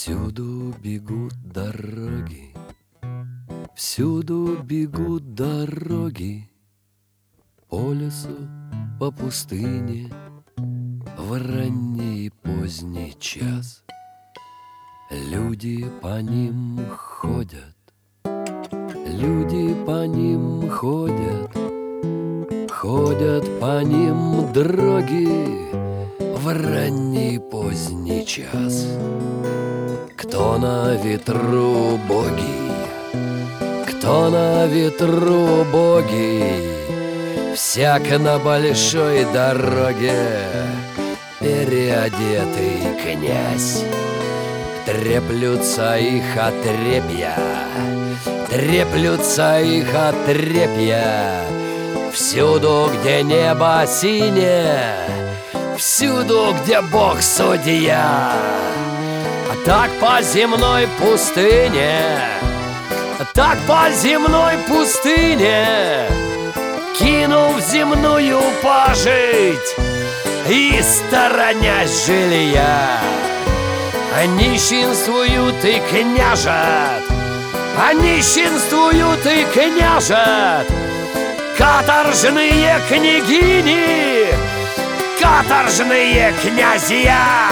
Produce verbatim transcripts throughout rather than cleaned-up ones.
Всюду бегут дороги, всюду бегут дороги, по лесу, по пустыне, в ранний и поздний час. Люди по ним ходят, люди по ним ходят, ходят по ним дороги в ранний и поздний час. Кто на ветру боги, кто на ветру боги, всяк на большой дороге переодетый князь. Треплются их отрепья, треплются их отрепья, всюду, где небо синее, всюду, где Бог судья. А так по земной пустыне, так по земной пустыне, кинув земную пожить и сторонясь жилья, нищенствуют и княжат, нищенствуют и княжат каторжные княгини, каторжные князья.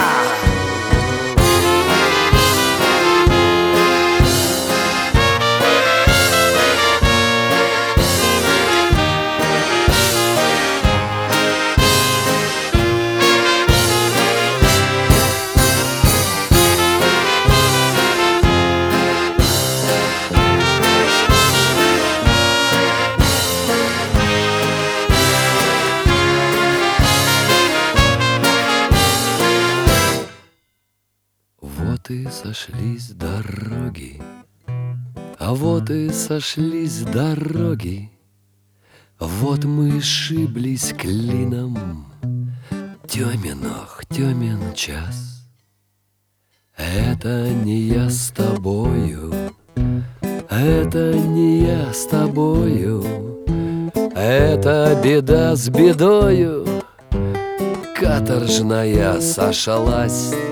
Вот и сошлись дороги, а вот и сошлись дороги, вот мы сшиблись клином, темен, ох, темен час. Это не я с тобою, это не я с тобою, это беда с бедою, каторжная сошлась.